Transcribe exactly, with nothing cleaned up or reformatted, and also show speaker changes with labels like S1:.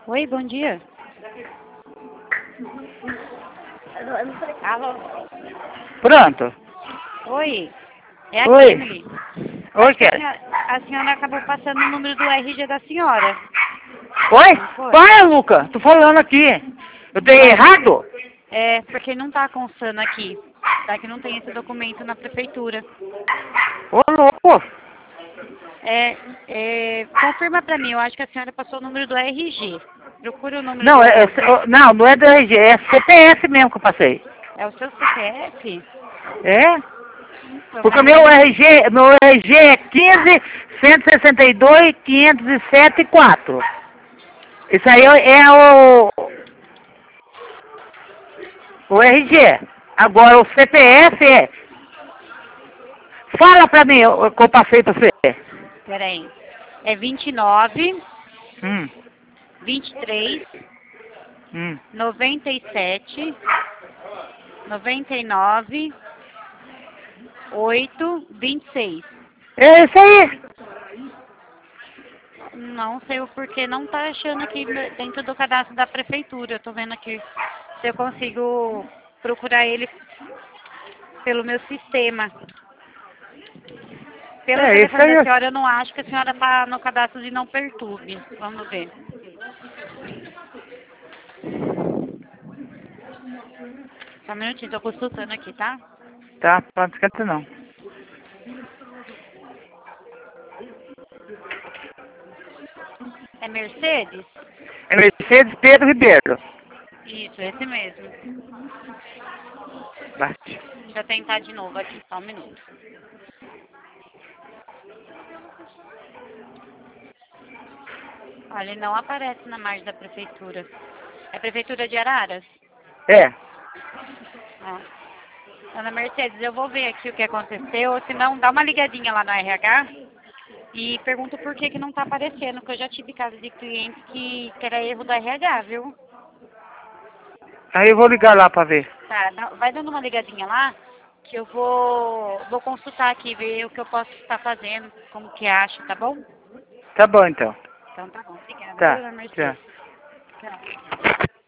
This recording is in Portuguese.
S1: Oi, bom dia. Alô?
S2: Pronto.
S1: Oi, é a
S2: Oi.
S1: Kimberly.
S2: Oi,
S1: Acho que a
S2: Kelly.
S1: senhora, a senhora acabou passando o número do R G da senhora.
S2: Oi?
S1: Não foi?
S2: Para, Luca. Tô falando aqui. Eu dei
S1: Ué,
S2: errado?
S1: é porque não tá constando aqui. Tá que não tem esse documento na prefeitura.
S2: Ô, louco.
S1: É, é, confirma pra mim, eu acho que a senhora passou o número do R G. Procura o número
S2: Não, é, é-
S1: do... do
S2: não, não é do R G, é C P F mesmo que eu passei.
S1: é o seu C P F?
S2: É?
S1: Então,
S2: Porque
S1: mas
S2: meu
S1: ele não...
S2: R G, meu R G é quinze, cento e sessenta e dois, quinhentos e sete, quatro. Isso aí é o, o R G. Agora o C P F é... Fala pra mim o que eu passei pra você.
S1: Peraí. É vinte e nove,
S2: Hum,
S1: vinte e três,
S2: hum.
S1: noventa e sete, noventa e nove, oito, vinte e seis.
S2: É isso aí.
S1: Não sei o porquê, não tá achando aqui dentro do cadastro da prefeitura. Eu tô vendo aqui se eu consigo procurar ele pelo meu sistema. Pelo
S2: É isso
S1: telefone da
S2: aí.
S1: senhora, eu não acho que a senhora tá no cadastro de não perturbe. Vamos ver. Só um minutinho, tô consultando aqui, tá?
S2: Tá, não esquenta não.
S1: É Mercedes?
S2: É Mercedes Pedro Ribeiro.
S1: Isso, esse mesmo.
S2: Bate.
S1: Deixa eu tentar de novo aqui, só um minuto. Olha, ele não aparece na margem da prefeitura. É a prefeitura de Araras?
S2: É.
S1: Ah. Ana Mercedes, eu vou ver aqui o que aconteceu, ou se não, dá uma ligadinha lá no R H e pergunta por que que não tá aparecendo, porque eu já tive casos de clientes que, que era erro do R H, viu?
S2: Aí eu vou ligar lá pra ver.
S1: Tá, dá- vai dando uma ligadinha lá, que eu vou, vou consultar aqui, ver o que eu posso estar fazendo, como que acha, tá bom?
S2: Tá bom então.
S1: Então tá bom, obrigada, viu,
S2: Tá.
S1: Ana
S2: Tchau.
S1: Mercedes? Tchau.